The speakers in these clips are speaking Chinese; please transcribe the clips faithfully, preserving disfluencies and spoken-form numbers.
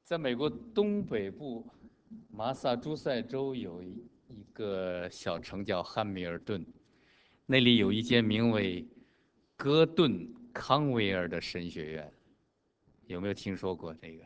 在美国东北部马萨诸塞州有一一个小城叫汉密尔顿，那里有一间名为戈顿康维尔的神学院，有没有听说过这个？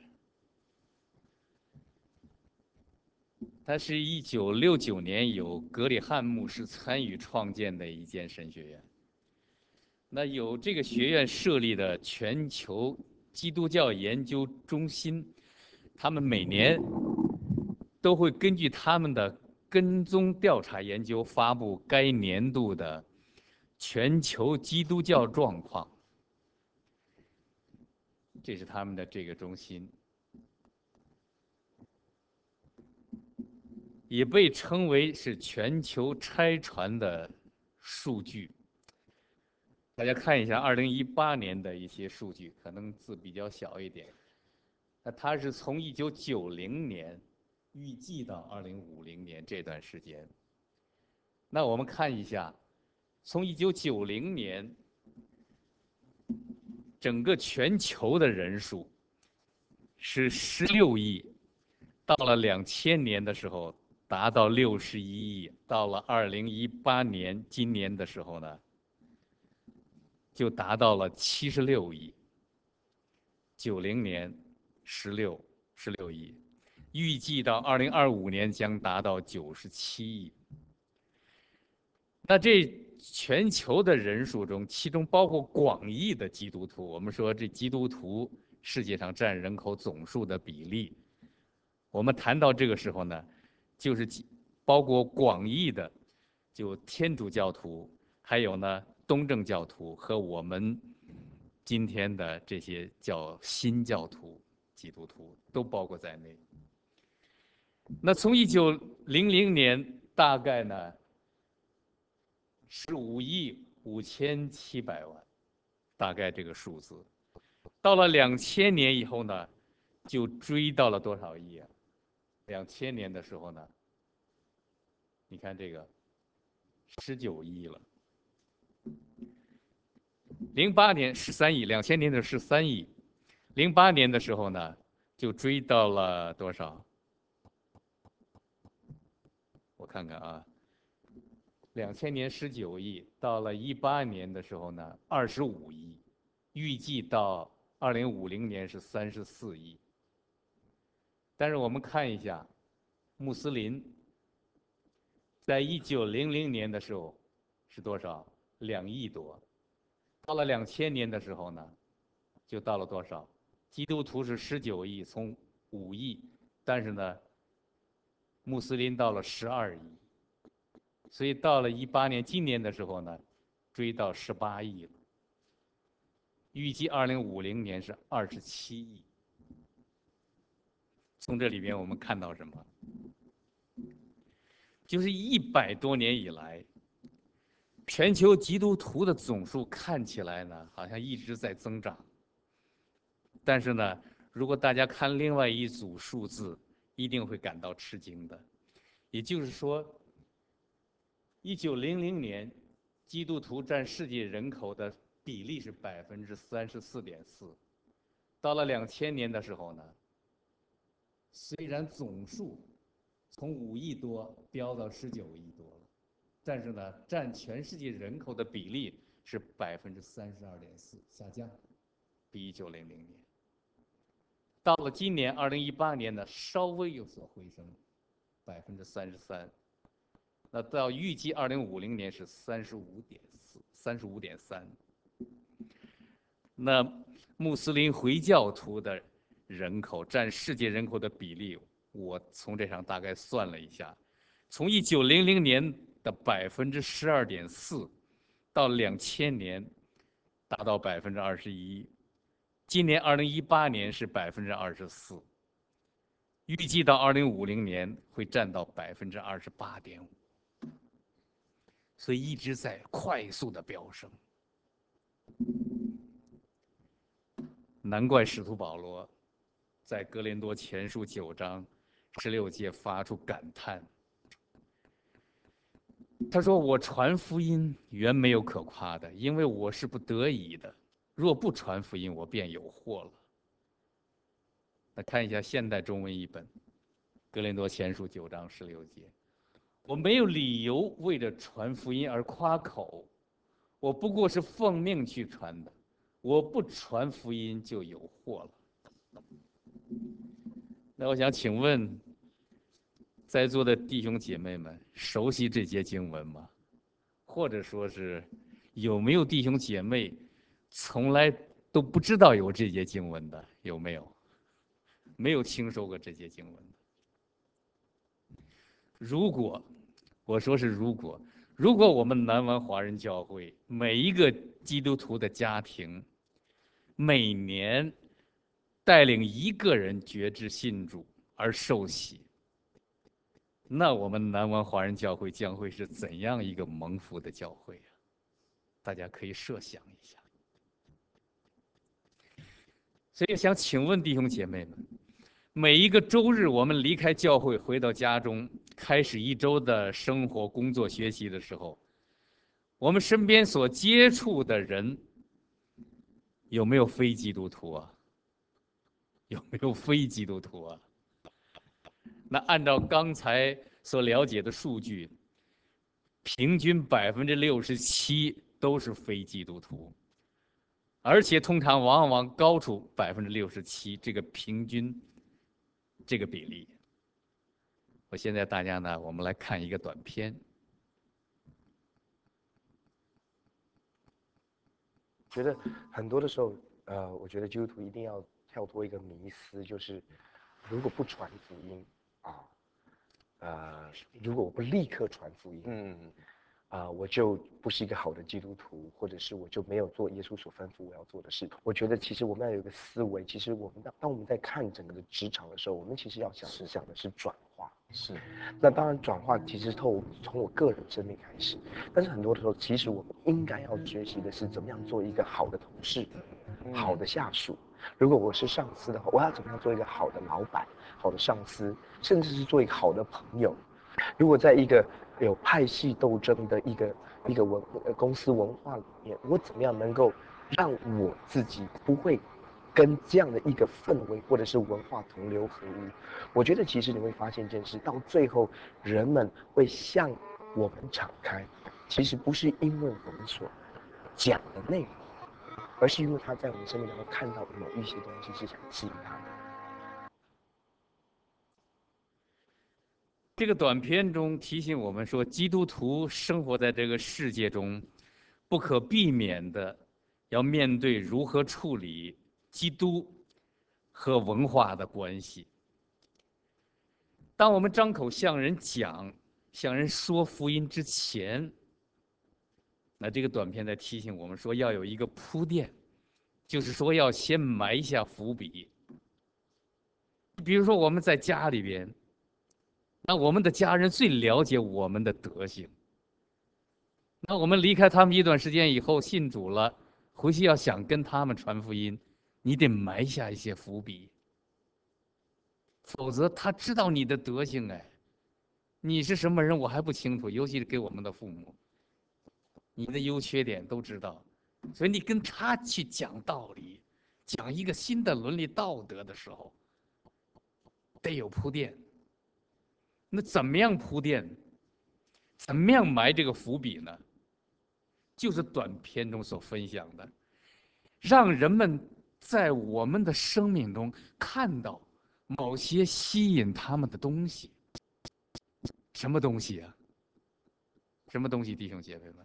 它是一九六九年由格里汉牧师参与创建的一间神学院。那有这个学院设立的全球基督教研究中心，他们每年都会根据他们的跟踪调查研究发布该年度的全球基督教状况。这是他们的这个中心，也被称为是全球拆船的数据。大家看一下二零一八年的一些数据，可能字比较小一点。那它是从一九九零年预计到二零五零年这段时间。那我们看一下，从一九九零年整个全球的人数是十六亿，到了两千年的时候达到六十一亿，到了二零一八年今年的时候呢，就达到了七十六亿。九零年十六十六亿，预计到二零二五年将达到九十七亿。那这全球的人数中，其中包括广义的基督徒。我们说这基督徒世界上占人口总数的比例，我们谈到这个时候呢，就是包括广义的，就天主教徒，还有呢东正教徒和我们今天的这些叫新教徒、基督徒都包括在内。那从一九零零年大概呢是五亿五千七百万，大概这个数字。到了两千年以后呢，就追到了多少亿啊？两千年的时候呢，你看这个十九亿了。零八年十三亿，两千年的十三亿，零八年的时候呢，就追到了多少？我看看啊，两千年十九亿，到了一八年的时候呢，二十五亿，预计到二零五零年是三十四亿。但是我们看一下，穆斯林在一九零零年的时候是多少？两亿多。到了两千年的时候呢，就到了多少？基督徒是十九亿，从五亿，但是呢，穆斯林到了十二亿，所以到了一八年今年的时候呢，追到十八亿了。预计二零五零年是二十七亿。从这里边我们看到什么？就是一百多年以来，全球基督徒的总数看起来呢，好像一直在增长。但是呢，如果大家看另外一组数字，一定会感到吃惊的。也就是说，一九零零年，基督徒占世界人口的比例是百分之三十四点四，到了两千年的时候呢，虽然总数从五亿多飙到十九亿多了，但是呢，占全世界人口的比例是百分之三十二点四，下降，比一九零零年。到了今年二零一八年呢，稍微有所回升，百分之三十三。那到预计二零五零年是三十五点四，三十五点三。那穆斯林回教徒的人口占世界人口的比例，我从这上大概算了一下，从一九零零年的百分之十二点四，到两千年达到百分之二十一，今年二零一八年是百分之二十四，预计到二零五零年会占到百分之二十八点五，所以一直在快速的飙升。难怪使徒保罗在哥林多前书九章十六节发出感叹，他说：“我传福音原没有可夸的，因为我是不得已的。若不传福音，我便有祸了。” 那看一下现代中文译本，《哥林多前书》九章十六节：我没有理由为着传福音而夸口，我不过是奉命去传的，我不传福音就有祸了。那我想请问，在座的弟兄姐妹们，熟悉这节经文吗？或者说是有没有弟兄姐妹从来都不知道有这节经文的？有没有？没有听说过这节经文的？如果我说是如果，如果我们南湾华人教会每一个基督徒的家庭每年带领一个人决志信主而受洗，那我们南湾华人教会将会是怎样一个蒙福的教会啊？大家可以设想一下。所以想请问弟兄姐妹们，每一个周日我们离开教会回到家中，开始一周的生活、工作、学习的时候，我们身边所接触的人有没有非基督徒啊？有没有非基督徒啊？那按照刚才所了解的数据，平均百分之六十七都是非基督徒，而且通常往往高出百分之六十七这个平均这个比例。我现在大家呢，我们来看一个短片。 觉得很多的时候，呃，我觉得基督徒一定要跳脱一个迷思，就是如果不传福音啊，呃，如果我不立刻传福音，嗯，啊、呃，我就不是一个好的基督徒，或者是我就没有做耶稣所吩咐我要做的事。我觉得其实我们要有一个思维，其实我们当当我们在看整个的职场的时候，我们其实要想想的是转化。是，那当然转化其实透从我个人生命开始，但是很多的时候，其实我们应该要学习的是怎么样做一个好的同事，好的下属。如果我是上司的话，我要怎么样做一个好的老板、好的上司，甚至是做一个好的朋友。如果在一个有派系斗争的一个一个文公司文化里面，我怎么样能够让我自己不会跟这样的一个氛围或者是文化同流合污？我觉得其实你会发现一件事，到最后人们会向我们敞开，其实不是因为我们所讲的内容，而是因为他在我们生命当中看到某一些东西是想吸引他的。 这个短片中提醒我们说，基督徒生活在这个世界中，不可避免的要面对如何处理基督和文化的关系。当我们张口向人讲、向人说福音之前，那这个短片在提醒我们说，要有一个铺垫，就是说要先埋下伏笔。比如说我们在家里边，那我们的家人最了解我们的德行。那我们离开他们一段时间以后，信主了，回去要想跟他们传福音，你得埋下一些伏笔，否则他知道你的德行，哎，你是什么人我还不清楚，尤其是给我们的父母，你的优缺点都知道，所以你跟他去讲道理，讲一个新的伦理道德的时候，得有铺垫。那怎么样铺垫？怎么样埋这个伏笔呢？就是短片中所分享的，让人们在我们的生命中看到某些吸引他们的东西。什么东西啊？什么东西，弟兄姐妹们？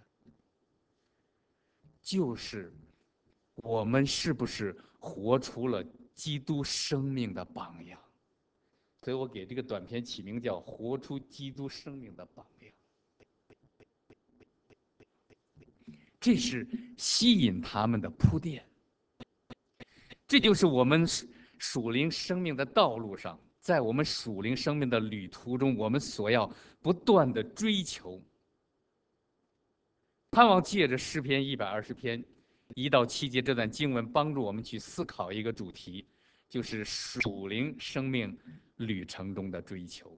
就是我们是不是活出了基督生命的榜样？所以我给这个短片起名叫《活出基督生命的榜样》。这是吸引他们的铺垫。这就是我们属灵生命的道路上，在我们属灵生命的旅途中，我们所要不断的追求，盼望借着诗篇一百二十篇一到七节这段经文，帮助我们去思考一个主题，就是属灵生命旅程中的追求。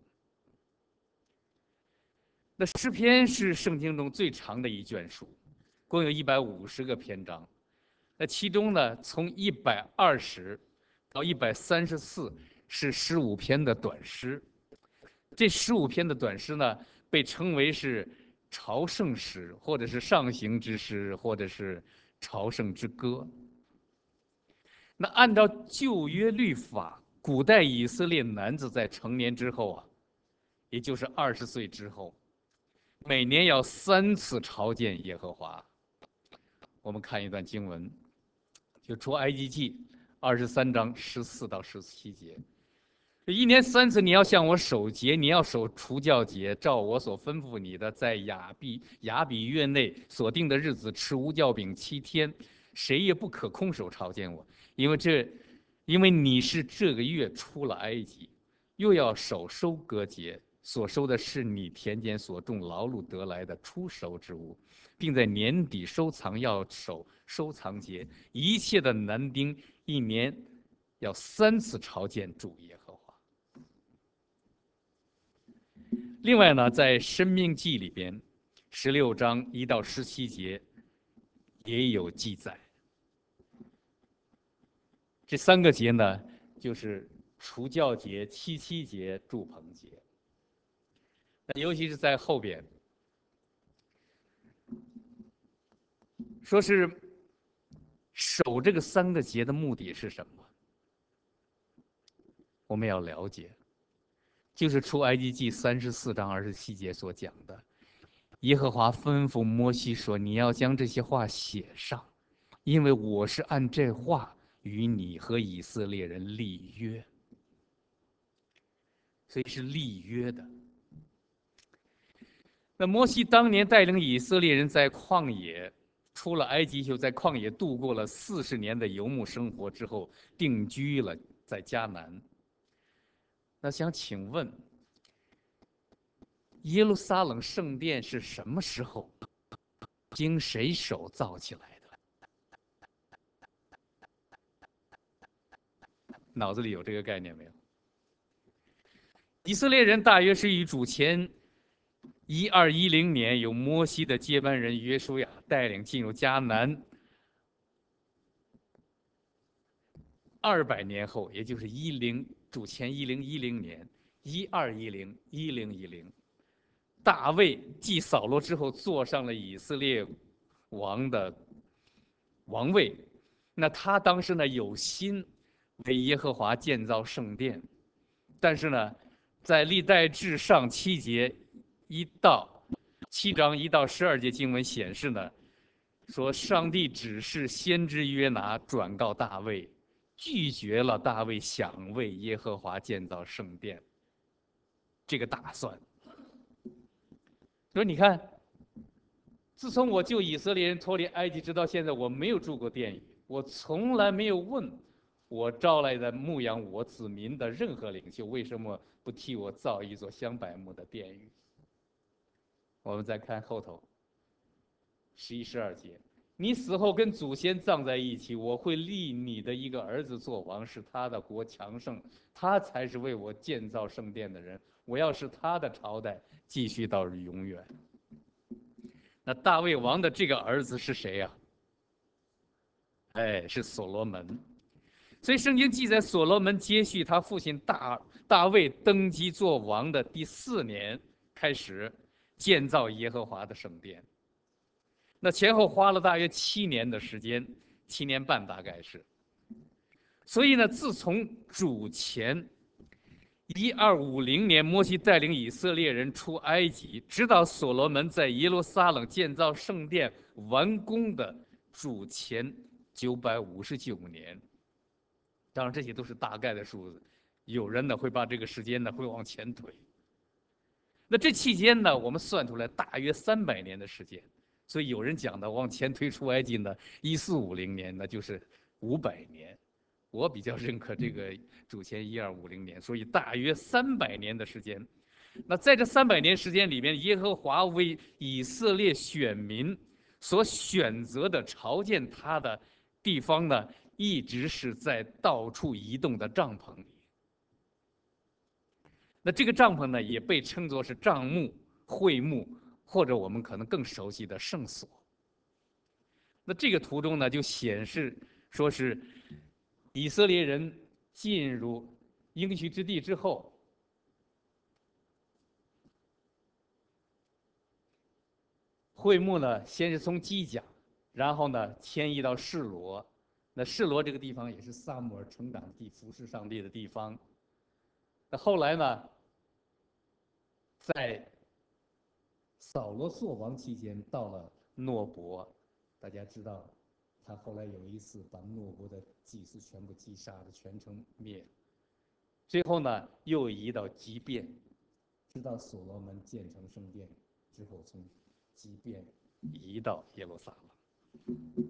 那诗篇是圣经中最长的一卷书，共有一百五十个篇章。那其中呢，从一百二十到一百三十四是十五篇的短诗。这十五篇的短诗呢，被称为是朝圣诗，或者是上行之诗，或者是朝圣之歌。那按照旧约律法，古代以色列男子在成年之后啊，也就是二十岁之后，每年要三次朝见耶和华。我们看一段经文，就出埃及记二十三章十四到十七节。一年三次，你要向我守节，你要守除酵节，照我所吩咐你的，在亚比亚比月内所定的日子吃无酵饼七天，谁也不可空手朝见我，因为这，因为你是这个月出了埃及，又要守收割节，所收的是你田间所种劳碌得来的初熟之物，并在年底收藏，要守收藏节，一切的男丁一年要三次朝见主耶和华。另外呢，在《申命记》里边，十六章一到十七节也有记载。这三个节呢，就是除酵节、七七节、住棚节。那尤其是在后边，说是守这个三个节的目的是什么？我们要了解，就是出埃及记三十四章二十七节所讲的。耶和华吩咐摩西说：“你要将这些话写上，因为我是按这话与你和以色列人立约。”所以是立约的。那摩西当年带领以色列人在旷野出了埃及，就在旷野度过了四十年的游牧生活之后，定居了在迦南。那想请问，耶路撒冷圣殿是什么时候经谁手造起来的？脑子里有这个概念没有？以色列人大约是以主前一二一零年，由摩西的接班人约书亚带领进入迦南。二百年后，也就是一零主前一零一零年，一二一零一零一零，大卫继扫罗之后坐上了以色列王的王位。那他当时呢有心为耶和华建造圣殿，但是呢，在历代志上七节一到七章一到十二节经文显示呢，说上帝指示先知约拿转告大卫，拒绝了大卫想为耶和华建造圣殿这个打算。说你看，自从我救以色列人脱离埃及直到现在，我没有住过殿宇，我从来没有问我招来的牧养我子民的任何领袖为什么不替我造一座香柏木的殿宇。我们再看后头十一、十二节，你死后跟祖先葬在一起，我会立你的一个儿子做王，使他的国强盛，他才是为我建造圣殿的人。我要使他的朝代继续到永远。那大卫王的这个儿子是谁呀、啊？哎，是所罗门。所以圣经记载，所罗门接续他父亲大大卫登基做王的第四年开始建造耶和华的圣殿。那前后花了大约七年的时间，七年半大概是。所以呢，自从主前一二五零年摩西带领以色列人出埃及，直到所罗门在耶路撒冷建造圣殿完工的主前九百五十九年。当然，这些都是大概的数字，有人呢会把这个时间呢会往前推。那这期间呢，我们算出来大约三百年的时间。所以有人讲的往前推出埃及呢，一四五零年，那就是五百年。我比较认可这个主前一二五零年，所以大约三百年的时间。那在这三百年时间里面，耶和华为以色列选民所选择的朝见他的地方呢，一直是在到处移动的帐篷里。那这个帐篷呢，也被称作是帐幕、会幕，或者我们可能更熟悉的圣所。那这个图中呢，就显示说是以色列人进入应许之地之后，会幕呢，先是从基甲，然后呢迁移到示罗。那示罗这个地方也是撒母耳成长地、服侍上帝的地方。那后来呢，在扫罗朔王期间，到了诺伯，大家知道，他后来有一次把诺伯的祭司全部击杀的全城灭。最后呢，又移到基遍，直到所罗门建成圣殿之后，从基遍移到耶路撒冷。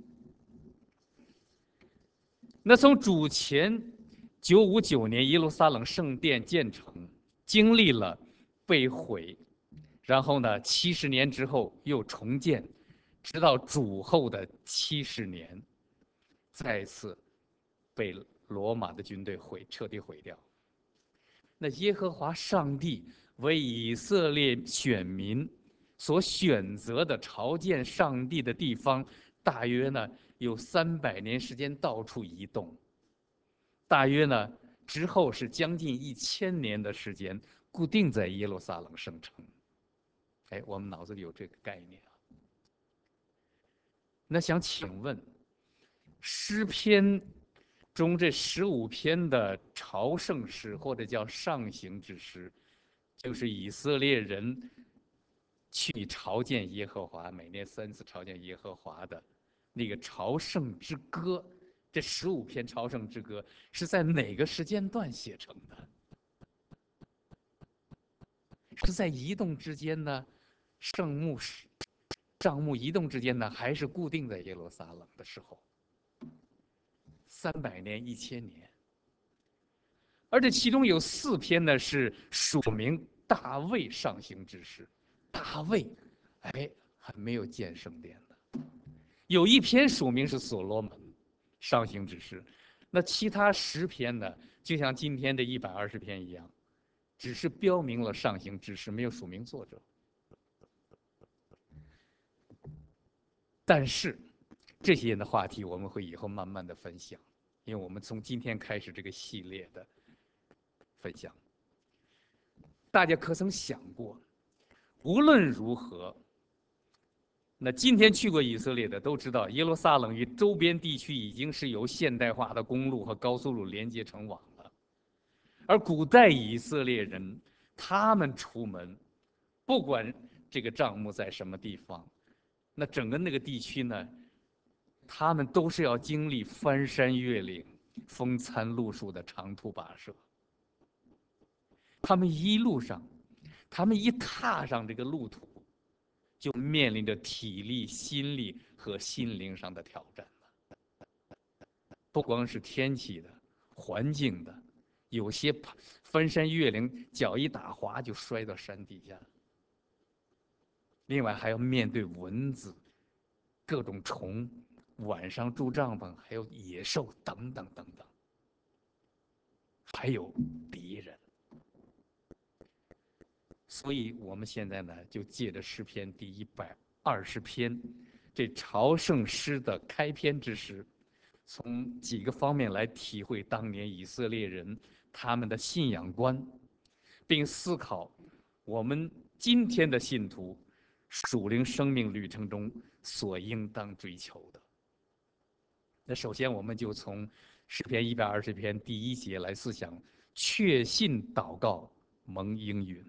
那从主前九五九年耶路撒冷圣殿建成，经历了被毁，然后呢七十年之后又重建，直到主后的七十年，再次被罗马的军队毁，彻底毁掉。那耶和华上帝为以色列选民所选择的朝见上帝的地方，大约呢有三百年时间到处移动，大约呢之后是将近一千年的时间固定在耶路撒冷圣城。哎，我们脑子里有这个概念啊。那想请问，诗篇中这十五篇的朝圣诗，或者叫上行之诗，就是以色列人去朝见耶和华，每年三次朝见耶和华的那个朝圣之歌。这十五篇朝圣之歌是在哪个时间段写成的？是在移动之间呢？圣幕帐幕移动之间呢，还是固定在耶路撒冷的时候？三百年、一千年。而这其中有四篇呢是署名大卫上行之诗，大卫，哎，还没有建圣殿的。有一篇署名是所罗门上行之诗，那其他十篇呢，就像今天的一百二十篇一样，只是标明了上行之诗，没有署名作者。但是这些的话题我们会以后慢慢的分享，因为我们从今天开始这个系列的分享。大家可曾想过，无论如何，那今天去过以色列的都知道，耶路撒冷与周边地区已经是由现代化的公路和高速路连接成网了。而古代以色列人，他们出门，不管这个帐幕在什么地方，那整个那个地区呢，他们都是要经历翻山越岭、风餐露宿的长途跋涉。他们一路上，他们一踏上这个路途，就面临着体力、心力和心灵上的挑战了。不光是天气的、环境的，有些翻山越岭，脚一打滑就摔到山底下。另外还要面对蚊子、各种虫，晚上住帐篷，还有野兽等等等等，还有敌人。所以我们现在呢，就借着诗篇第一百二十篇，这朝圣诗的开篇之时，从几个方面来体会当年以色列人他们的信仰观，并思考我们今天的信徒属灵生命旅程中所应当追求的。那首先，我们就从诗篇一百二十篇第一节来思想确信祷告蒙应允。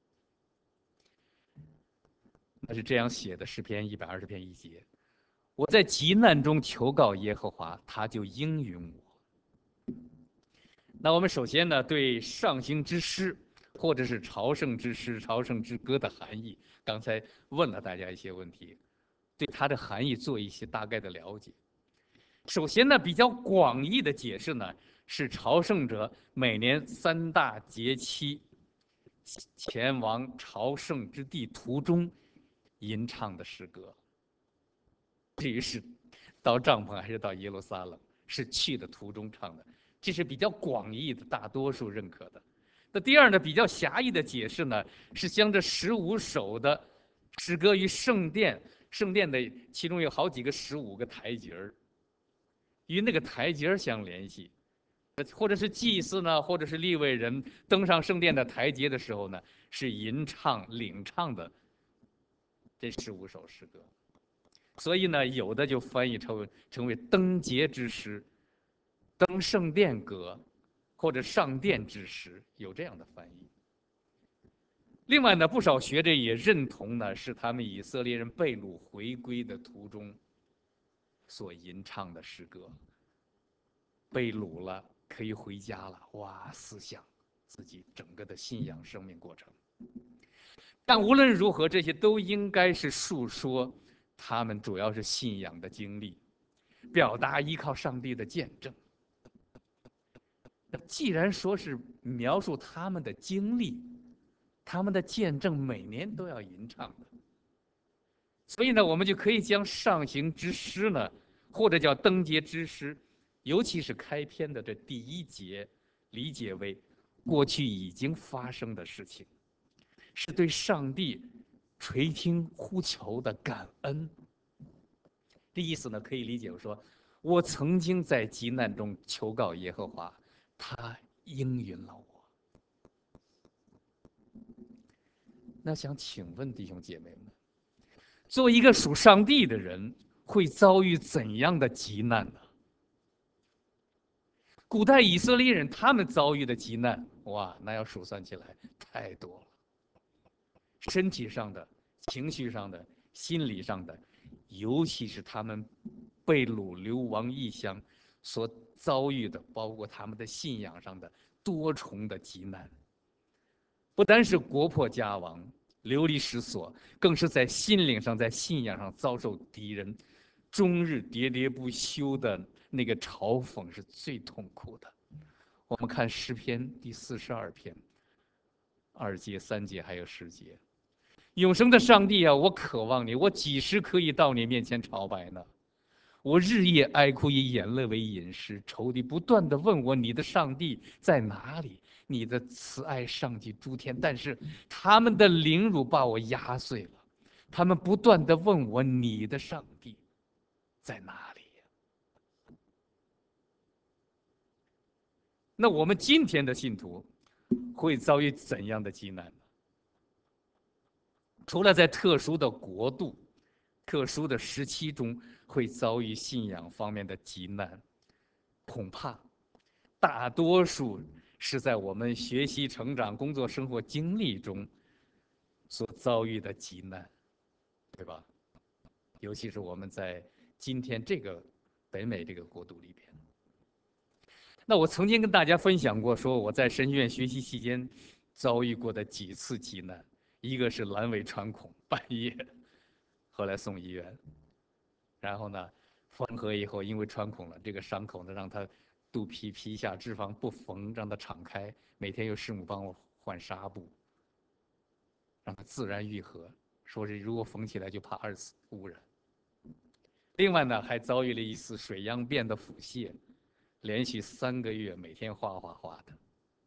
那是这样写的，诗篇一百二十篇一节：我在急难中求告耶和华，他就应允我。那我们首先呢，对上行之诗或者是朝圣之诗、朝圣之歌的含义，刚才问了大家一些问题，对它的含义做一些大概的了解。首先呢，比较广义的解释呢，是朝圣者每年三大节期前往朝圣之地途中吟唱的诗歌。至于是到帐篷还是到耶路撒冷，是去的途中唱的，这是比较广义的，大多数认可的。那第二呢，比较狭义的解释呢，是将这十五首的诗歌与圣殿，圣殿的其中有好几个十五个台阶儿，与那个台阶儿相联系， 或者是祭司呢，或者是利未人登上圣殿的台阶的时候呢，是吟唱、领唱的这十五首诗歌。所以呢，有的就翻译成为成为登节之诗、登圣殿歌，或者上殿之诗，有这样的翻译。另外呢，不少学者也认同呢，是他们以色列人被掳回归的途中所吟唱的诗歌。被掳了，可以回家了，哇！思想自己整个的信仰生命过程。但无论如何，这些都应该是述说他们主要是信仰的经历，表达依靠上帝的见证。那既然说是描述他们的经历，他们的见证每年都要吟唱的，所以呢，我们就可以将上行之诗呢，或者叫登节之诗，尤其是开篇的这第一节，理解为过去已经发生的事情，是对上帝垂听呼求的感恩。这意思呢，可以理解为说，我曾经在急难中求告耶和华，他应允了我。那想请问弟兄姐妹们，作为一个属上帝的人，会遭遇怎样的急难呢？古代以色列人他们遭遇的急难，哇，那要数算起来太多了。身体上的、情绪上的、心理上的，尤其是他们被掳流亡异乡所遭遇的，包括他们的信仰上的多重的急难。不单是国破家亡、流离失所，更是在心灵上、在信仰上遭受敌人终日喋喋不休的那个嘲讽，是最痛苦的。我们看诗篇第四十二篇二节、三节还有十节，永生的上帝啊，我渴望你，我几时可以到你面前朝拜呢？我日夜哀哭，以眼泪为饮食，仇敌不断地问我，你的上帝在哪里？你的慈爱上及诸天，但是他们的凌辱把我压碎了。他们不断地问我，你的上帝在哪里？那我们今天的信徒会遭遇怎样的急难呢？除了在特殊的国度、特殊的时期中会遭遇信仰方面的急难，恐怕大多数是在我们学习、成长、工作、生活经历中所遭遇的急难，对吧？尤其是我们在今天这个北美这个国度里边。那我曾经跟大家分享过，说我在神学院学习期间遭遇过的几次急难，一个是阑尾穿孔，半夜，后来送医院，然后呢，缝合以后因为穿孔了，这个伤口呢让它肚皮皮下脂肪不缝，让它敞开，每天有师母帮我换纱布，让它自然愈合，说是如果缝起来就怕二次污染。另外呢，还遭遇了一次水样变的腹泻，连续三个月每天哗哗哗的。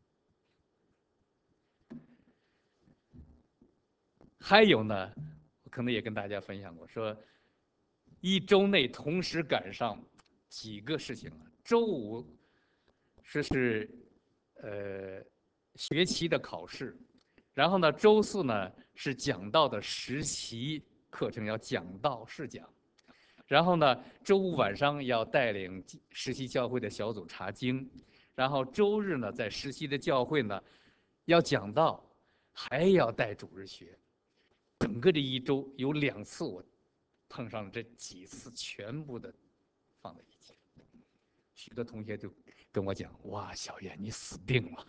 还有呢，我可能也跟大家分享过，说一周内同时赶上几个事情了。周五说是呃学期的考试，然后呢，周四呢是讲道的实习课程要讲道试讲，然后呢，周五晚上要带领实习教会的小组查经，然后周日呢在实习的教会呢要讲道，还要带主日学。整个这一周有两次我碰上了这几次，全部的放在一起。许多同学就跟我讲：“哇，小燕你死定了。”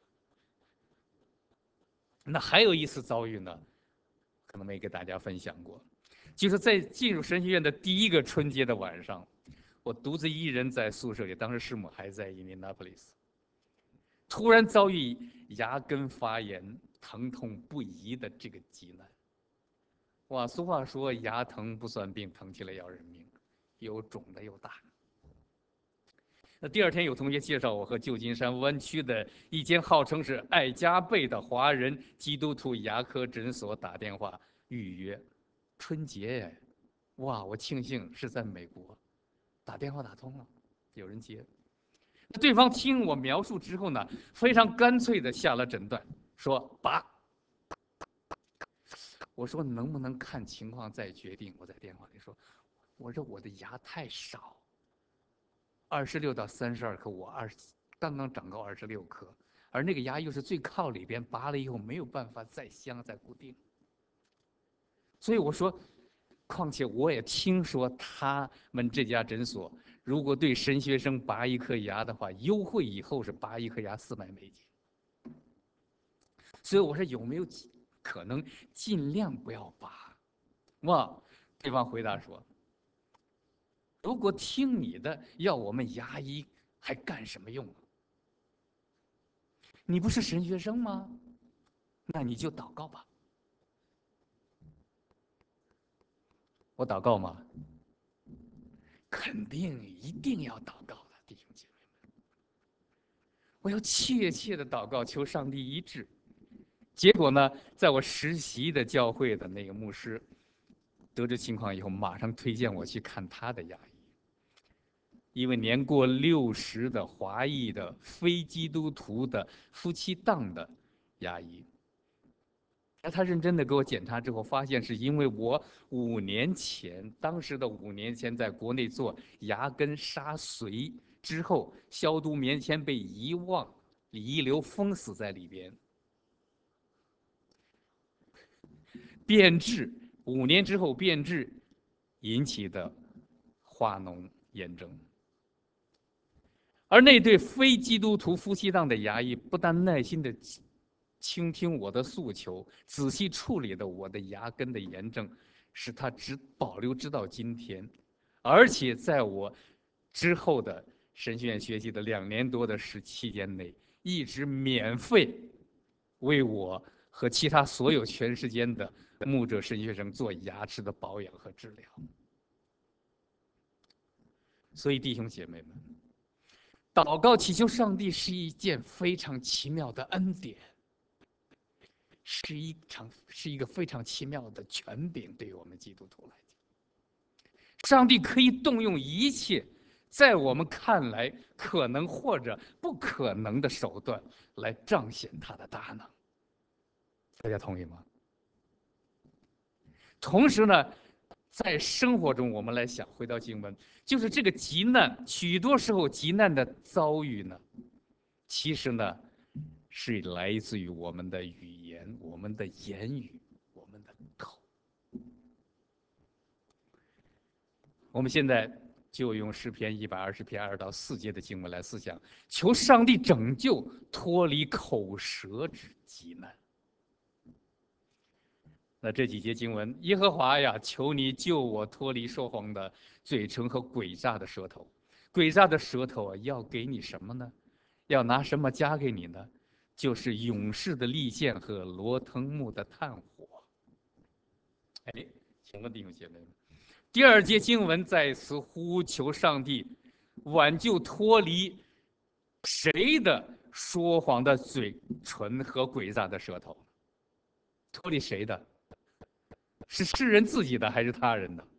那还有一次遭遇呢，可能没给大家分享过，就是在进入神学院的第一个春节的晚上，我独自一人在宿舍里，当时师母还在 Indianapolis， 突然遭遇牙根发炎、疼痛不已的这个急难。哇，俗话说牙疼不算病，疼起来要人命，又肿的又大。那第二天有同学介绍我和旧金山湾区的一间号称是爱加倍的华人基督徒牙科诊所打电话预约，春节耶！哇，我庆幸是在美国，打电话打通了，有人接。 对方听我描述之后呢，非常干脆的下了诊断，说拔。我说能不能看情况再决定？我在电话里说，我说我的牙太少，二十六到三十二颗，我二刚刚长高二十六颗，而那个牙又是最靠里边，拔了以后没有办法再镶再固定。所以我说，况且我也听说他们这家诊所，如果对神学生拔一颗牙的话，优惠以后是拔一颗牙四百美金。所以我说有没有可能尽量不要拔？哇，对方回答说，如果听你的，要我们牙医还干什么用啊？你不是神学生吗？那你就祷告吧。我祷告吗？肯定一定要祷告的，弟兄姐妹们。我要切切的祷告，求上帝医治。结果呢，在我实习的教会的那个牧师得知情况以后，马上推荐我去看他的牙医。一位年过六十的华裔的非基督徒的夫妻档的牙医。那他认真的给我检查之后，发现是因为我五年前，当时的五年前，在国内做牙根杀髓之后，消毒棉签被遗忘，遗留封死在里边，变质，五年之后变质引起的化脓炎症。而那对非基督徒夫妻档的牙医，不但耐心的倾听我的诉求，仔细处理了我的牙根的炎症，使它只保留直到今天，而且在我之后的神学院学习的两年多的时期间内，一直免费为我和其他所有全世界的牧者神学生做牙齿的保养和治疗。所以弟兄姐妹们，祷告祈求上帝是一件非常奇妙的恩典，是一场是一个非常奇妙的权柄，对于我们基督徒来讲，上帝可以动用一切在我们看来可能或者不可能的手段来彰显他的大能。大家同意吗？同时呢，在生活中我们来想，回到经文，就是这个急难，许多时候急难的遭遇呢，其实呢，是来自于我们的语言、我们的言语、我们的口。我们现在就用诗篇一百二十篇二到四节的经文来思想，求上帝拯救脱离口舌之急难。那这几节经文，耶和华呀，求你救我脱离说谎的嘴唇和诡诈的舌头。诡诈的舌头啊，要给你什么呢？要拿什么加给你呢？就是勇士的利剑和罗藤木的炭火。哎，请问弟兄姐妹们，第二节经文在此呼求上帝挽救脱离谁的说谎的嘴唇和诡诈的舌头？脱离谁的？是世人自己的还是他人的？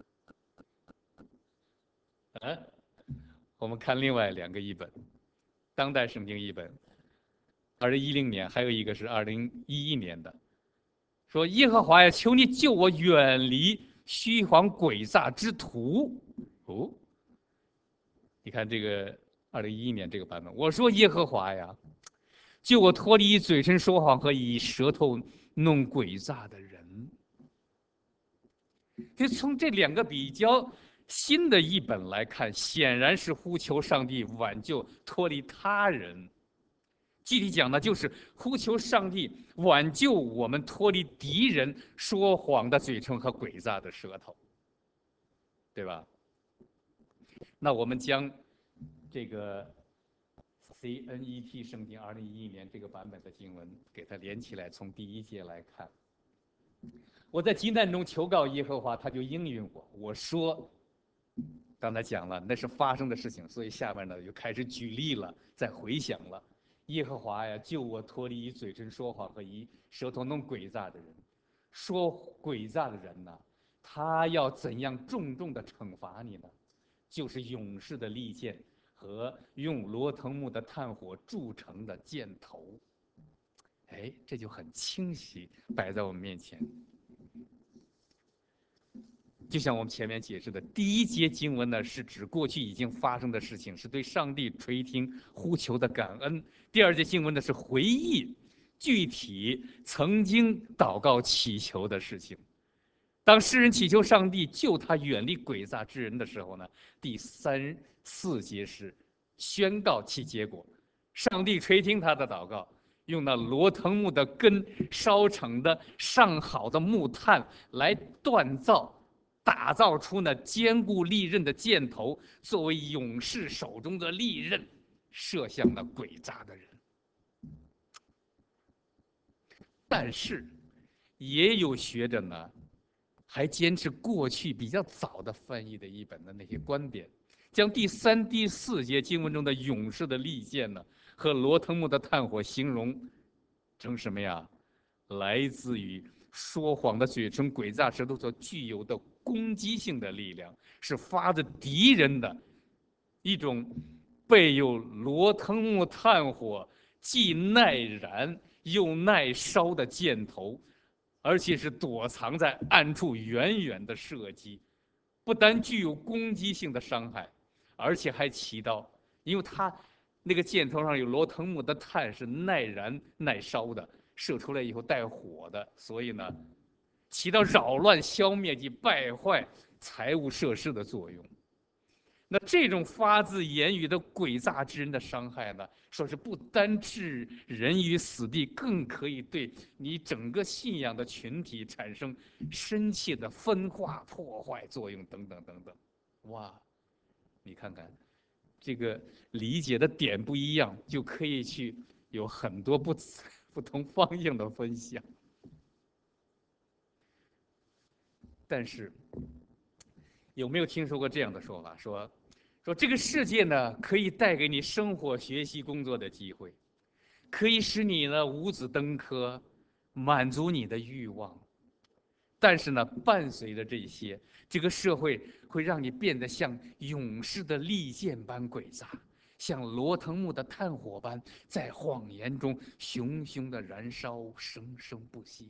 啊，我们看另外两个译本，当代圣经译本，二零一零年，还有一个是二零一一年的，说耶和华呀，求你救我远离虚谎诡诈之徒。哦，你看这个二零一一年这个版本，我说耶和华呀，救我脱离嘴唇说谎和以舌头弄诡诈的人。就从这两个比较新的译本来看，显然是呼求上帝挽救脱离他人。具体讲呢，就是呼求上帝挽救我们脱离敌人说谎的嘴唇和诡诈的舌头，对吧？那我们将这个 C N E T 圣经二零一一年这个版本的经文给它连起来，从第一节来看。我在急难中求告耶和华，他就应允我。我说，刚才讲了，那是发生的事情，所以下面呢就开始举例了，再回想了。耶和华呀，救我脱离以嘴唇说谎和以舌头弄诡诈的人。说诡诈的人呢，他要怎样重重的惩罚你呢？就是勇士的利剑和用罗藤木的炭火铸成的箭头。哎，这就很清晰摆在我们面前。就像我们前面解释的，第一节经文呢是指过去已经发生的事情，是对上帝垂听呼求的感恩；第二节经文呢是回忆具体曾经祷告祈求的事情。当诗人祈求上帝救他远离诡诈之人的时候呢，第三四节是宣告其结果，上帝垂听他的祷告，用那罗藤木的根烧成的上好的木炭来锻造。打造出那坚固利刃的箭头，作为勇士手中的利刃，射向那诡诈的人。但是，也有学者呢，还坚持过去比较早的翻译的译本的那些观点，将第三、第四节经文中的勇士的利剑呢，和罗藤木的炭火形容成什么呀？来自于说谎的嘴唇、诡诈舌头所具有的攻击性的力量，是发自敌人的一种备有罗藤木炭火，既耐燃又耐烧的箭头，而且是躲藏在暗处远远的射击，不但具有攻击性的伤害，而且还起到，因为它那个箭头上有罗藤木的炭，是耐燃耐烧的。射出来以后带火的，所以呢，起到扰乱、消灭及败坏财物设施的作用。那这种发自言语的诡诈之人的伤害呢，说是不单置人于死地，更可以对你整个信仰的群体产生深切的分化、破坏作用等等等等。哇，你看看，这个理解的点不一样，就可以去有很多不。不同方向的分享，但是有没有听说过这样的说法？说说这个世界呢，可以带给你生活、学习、工作的机会，可以使你呢五子登科，满足你的欲望。但是呢，伴随着这些，这个社会会让你变得像勇士的利剑般诡诈。像罗藤木的炭火般，在谎言中熊熊的燃烧，生生不息。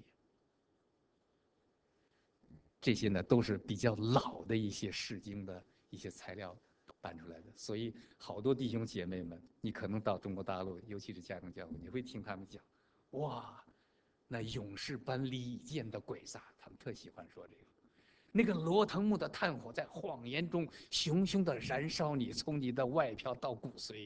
这些呢，都是比较老的一些释经的一些材料搬出来的，所以好多弟兄姐妹们，你可能到中国大陆，尤其是家庭教会，你会听他们讲，哇，那勇士般利剑的诡诈，他们特喜欢说这个。那个罗藤木的炭火在谎言中熊熊的燃烧你，从你的外表到骨髓。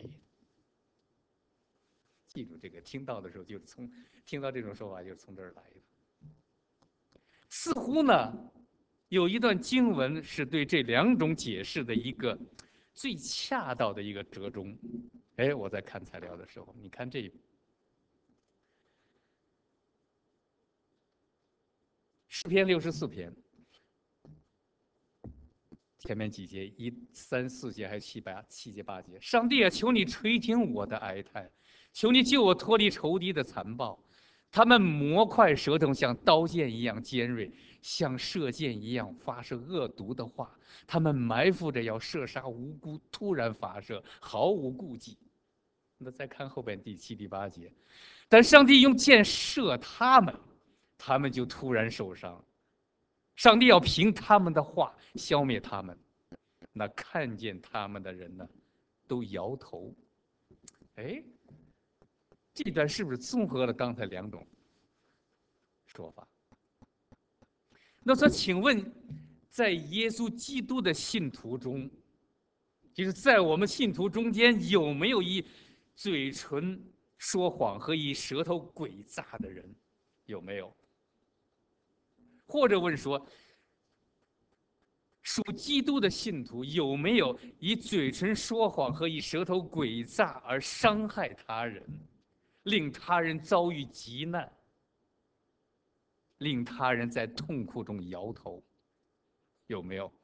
记住这个，听到的时候就是从听到这种说法就是从这儿来的。似乎呢，有一段经文是对这两种解释的一个最恰当的一个折中。哎，我在看材料的时候，你看这诗篇六十四篇。前面几节一三四节还有七八七节八节，上帝啊，求你垂听我的哀叹，求你救我脱离仇敌的残暴。他们磨快舌头，像刀剑一样尖锐，像射箭一样发射恶毒的话。他们埋伏着要射杀无辜，突然发射，毫无顾忌。那再看后边第七、第八节，但上帝用箭射他们，他们就突然受伤。上帝要凭他们的话消灭他们，那看见他们的人呢，都摇头。哎，这段是不是综合了刚才两种说法？那说，请问，在耶稣基督的信徒中，就是在我们信徒中间，有没有以嘴唇说谎和以舌头诡诈的人？有没有？或者问说，属基督的信徒有没有以嘴唇说谎和以舌头诡诈而伤害他人，令他人遭遇极难，令他人在痛苦中摇头？有没有？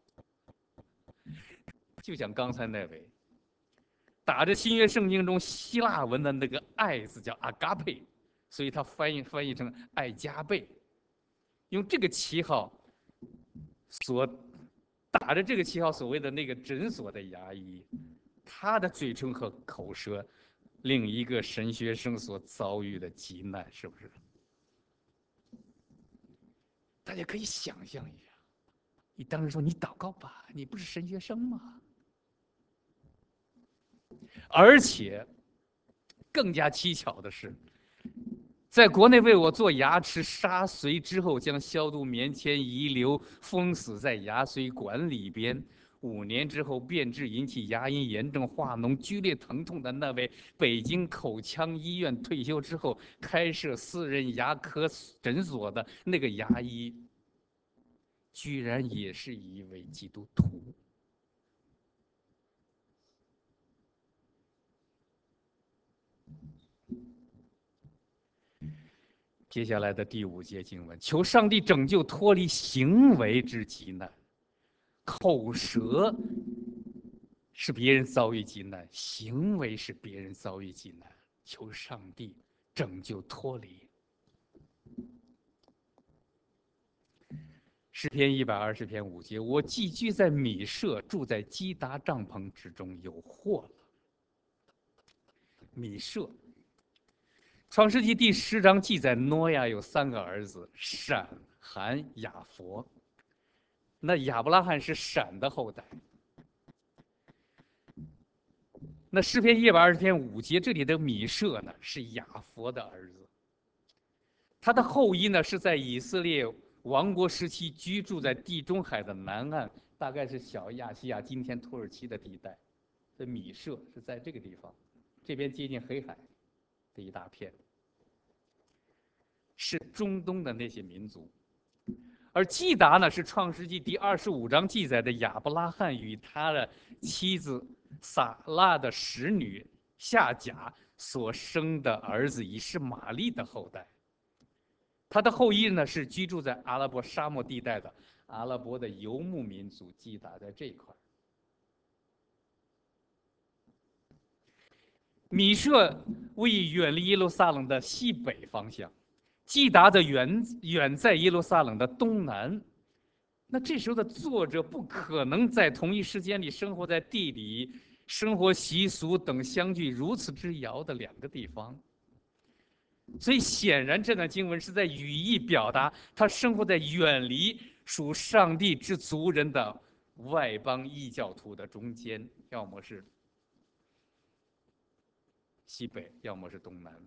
就像刚才那位，打着新约圣经中希腊文的那个“爱”字叫阿嘎佩，所以他翻译翻译成爱加倍，用这个旗号所打着这个旗号所谓的那个诊所的牙医， 他的嘴唇和口舌，令一个神学生所遭遇的极难，是不是？大家可以想象一下，你当时说你祷告吧，你不是神学生吗？而且更加蹊跷的是，在国内为我做牙齿杀髓之后，将消毒棉签遗留封死在牙髓管里边。五年之后变质，引起牙龈炎症、化脓、剧烈疼痛的那位北京口腔医院退休之后开设私人牙科诊所的那个牙医，居然也是一位基督徒。接下来的第五节经文，求上帝拯救脱离行为之急难。口舌是别人遭遇急难，行为是别人遭遇急难，求上帝拯救脱离。诗篇一百二十篇五节，我寄居在米舍，住在基达帐篷之中，有祸了。米舍，创世纪第十章记载，挪亚有三个儿子，闪、含、雅佛。那亚伯拉罕是闪的后代。那诗篇一百二十篇五节，这里的米舍呢是雅佛的儿子，他的后裔呢是在以色列王国时期居住在地中海的南岸，大概是小亚细亚今天土耳其的地带。这米舍是在这个地方，这边接近黑海的一大片，是中东的那些民族。而基达呢，是创世纪第二十五章记载的亚伯拉罕与他的妻子撒拉的使女夏甲所生的儿子以实玛利的后代。他的后裔呢，是居住在阿拉伯沙漠地带的阿拉伯的游牧民族，基达在这一块。米舍位于远离耶路撒冷的西北方向，基达的远远在耶路撒冷的东南。那这时候的作者不可能在同一时间里生活在地理、生活习俗等相距如此之遥的两个地方，所以显然这段经文是在语意表达他生活在远离属上帝之族人的外邦异教徒的中间，要么是西北，要么是东南。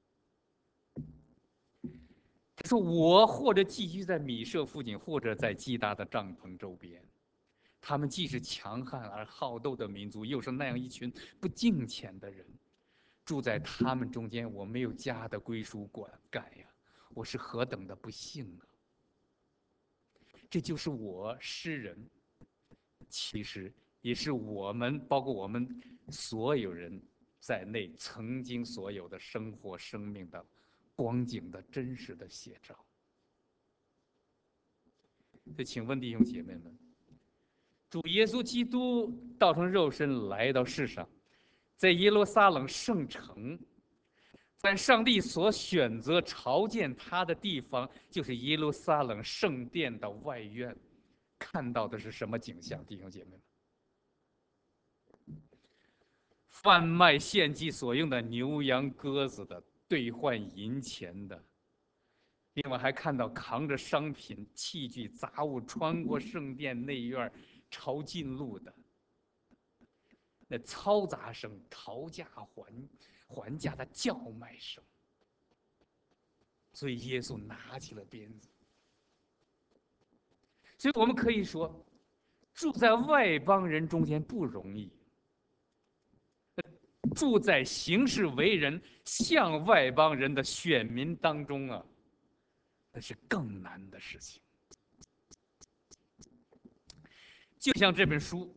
他说：“我或者寄居在米舍附近，或者在基达的帐篷周边。他们既是强悍而好斗的民族，又是那样一群不敬虔的人。住在他们中间，我没有家的归属感呀！我是何等的不幸啊！”这就是我诗人，其实也是我们，包括我们所有人在内，曾经所有的生活、生命的光景的真实的写照。所以，请问弟兄姐妹们，主耶稣基督道成肉身来到世上，在耶路撒冷圣城，在上帝所选择朝见他的地方，就是耶路撒冷圣殿的外院，看到的是什么景象？弟兄姐妹们，贩卖献祭所用的牛羊鸽子的，兑换银钱的，另外还看到扛着商品器具杂物穿过圣殿内院朝近路的，那嘈杂声、讨价还还价的叫卖声。所以耶稣拿起了鞭子。所以我们可以说，住在外邦人中间不容易，住在行事为人像外邦人的选民当中啊，那是更难的事情。就像这本书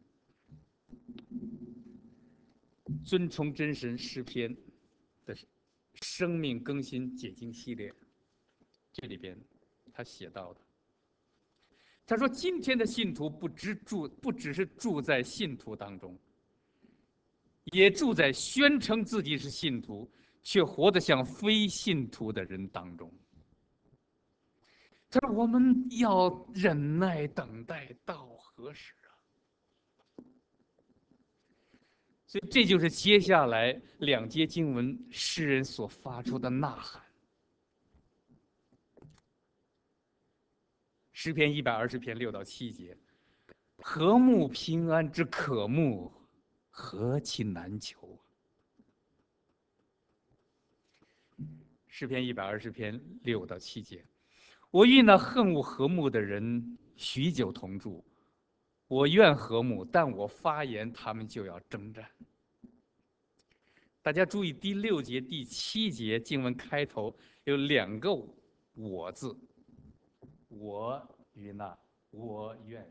《尊崇真神诗篇》的生命更新解经系列，这里边他写到的，他说：“今天的信徒不只住，不只是住在信徒当中，也住在宣称自己是信徒却活得像非信徒的人当中。”他说：“我们要忍耐等待到何时啊？” 所以这就是接下来两节经文诗人所发出的呐喊。诗篇一百二十篇六到七节，和睦平安之可慕，何其难求！诗篇一百二十篇六到七节，我与那恨恶和睦的人许久同住，我愿和睦，但我发言，他们就要征战。大家注意第六节、第七节经文开头有两个“我”字，我与那，我愿，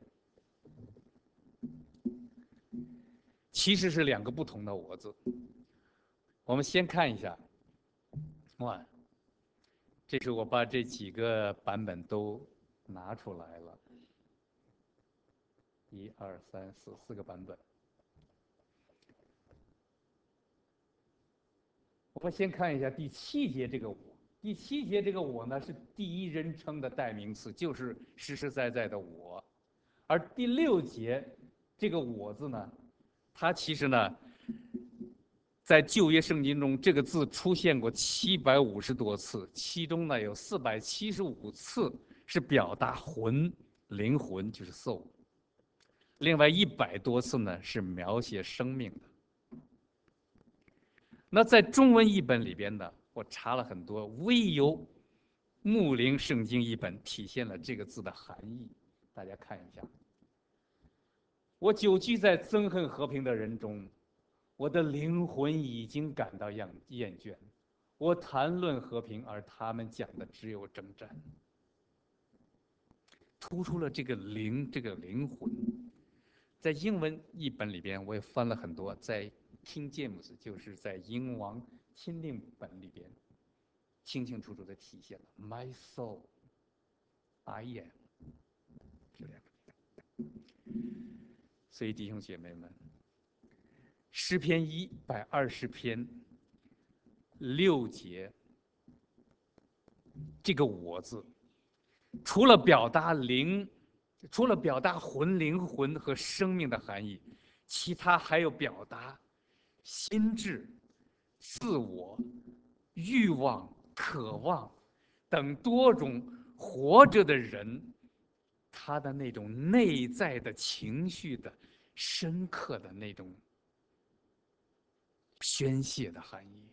其实是两个不同的“我”字。我们先看一下，哇，这是我把这几个版本都拿出来了，一二三四四个版本。我们先看一下第七节这个“我”。第七节这个“我”呢是第一人称的代名词，就是实实在在的我。而第六节这个“我”字呢，它其实呢，在旧约圣经中这个字出现过七百五十多次，其中呢有四百七十五次是表达魂、灵魂，就是 soul。另外一百多次呢是描写生命的。那在中文译本里边呢，我查了很多，唯有牧灵圣经译本体现了这个字的含义。大家看一下，我久居在憎恨和平的人中，我的灵魂已经感到厌厌倦。我谈论和平，而他们讲的只有征战。突出了这个灵，这个灵魂。在英文译本里边，我也翻了很多，在 King James 就是在英王钦定本里边，清清楚楚地体现了 My soul, I am 这两个。所以弟兄姐妹们，诗篇一百二十篇六节，这个“我”字，除了表达灵，除了表达魂、灵魂和生命的含义，其他还有表达心智、自我、欲望、渴望等多种活着的人他的那种内在的情绪的深刻的那种宣泄的含义。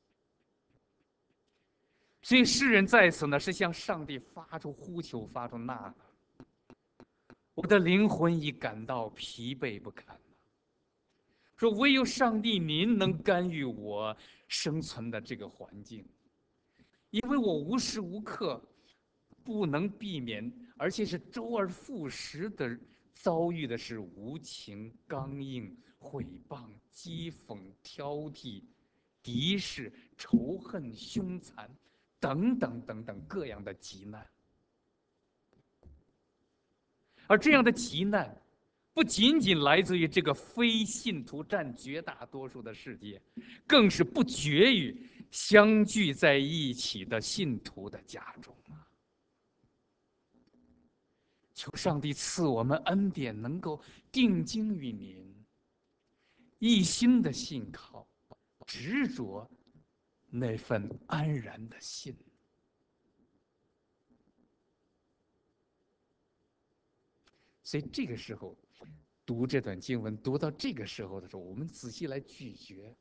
所以诗人在此呢，是向上帝发出呼求，发出呐喊。我的灵魂已感到疲惫不堪了。说唯有上帝您能干预我生存的这个环境，因为我无时无刻不能避免，而且是周而复始的遭遇的是无情、刚硬、毁谤、讥讽、挑剔、敌视、仇恨、凶残等等等等各样的急难。而这样的急难，不仅仅来自于这个非信徒占绝大多数的世界，更是不绝于相聚在一起的信徒的家中啊！求上帝赐我们恩典，能够定睛于您，一心的信靠，执着那份安然的心。所以这个时候，读这段经文，读到这个时候的时候，我们仔细来咀嚼。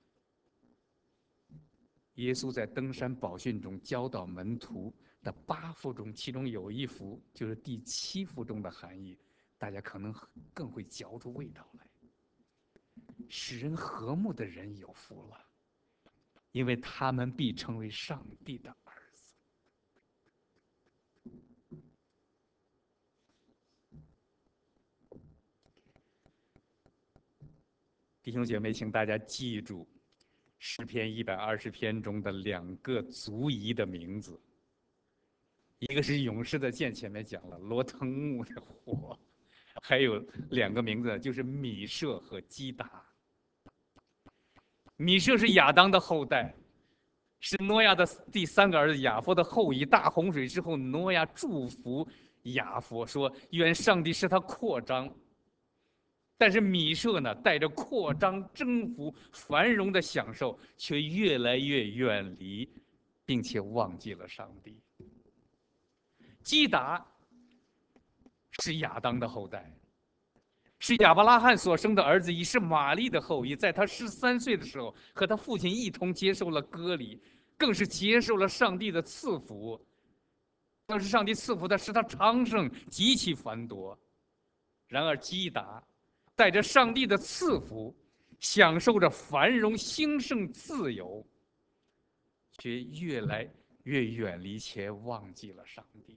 耶稣在登山宝训中教导门徒的八福中，其中有一福就是第七福中的含义，大家可能更会嚼出味道来。使人和睦的人有福了，因为他们必成为上帝的儿子。弟兄姐妹，请大家记住诗篇一百二十篇中的两个族裔的名字，一个是勇士的剑，前面讲了罗腾木的火，还有两个名字就是米舍和基达。米舍是亚当的后代，是挪亚的第三个儿子亚佛的后裔。大洪水之后，挪亚祝福亚佛说：“愿上帝使他扩张。” 但是米舍呢，带着扩张、征服、繁荣的享受，却越来越远离，并且忘记了上帝。基达是亚当的后代，是亚伯拉罕所生的儿子，也是玛丽的后裔。在他十三岁的时候，和他父亲一同接受了割礼，更是接受了上帝的赐福。当时上帝赐福的使他昌盛，极其繁多。然而基达带着上帝的赐福，享受着繁荣、兴盛、自由，却越来越远离且忘记了上帝。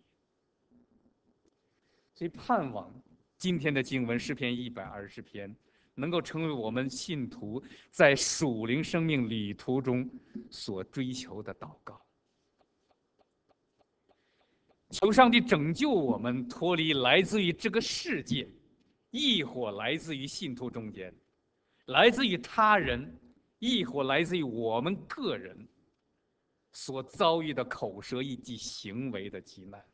所以盼望今天的经文诗篇一百二十篇能够成为我们信徒在属灵生命旅途中所追求的祷告。求上帝拯救我们脱离来自于这个世界，亦或来自于信徒中间，来自于他人，亦或来自于我们个人所遭遇的口舌以及行为的极难。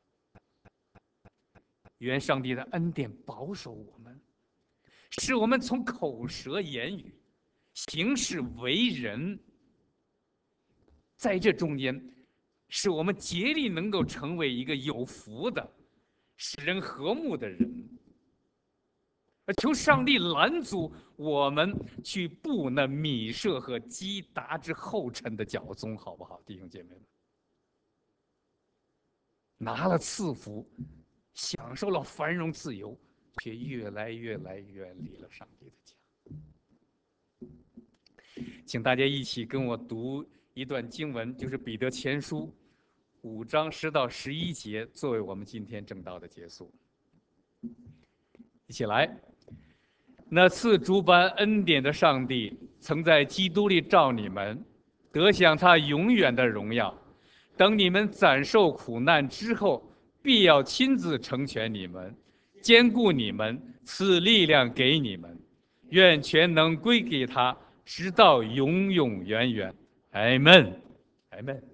愿上帝的恩典保守我们，使我们从口舌言语、行事为人，在这中间，使我们竭力能够成为一个有福的、使人和睦的人。而求上帝拦阻我们去步那米舍和基达之后尘的脚踪，好不好，弟兄姐妹们？拿了赐福，享受了繁荣自由，却越来越来远离了上帝的家。请大家一起跟我读一段经文，就是彼得前书五章十到十一节，作为我们今天正道的结束。一起来。那赐诸般恩典的上帝，曾在基督里召你们，得享他永远的荣耀。等你们暂受苦难之后，必要亲自成全你们，坚固你们，赐力量给你们。愿全能归给他，直到永永远远。阿门，阿门。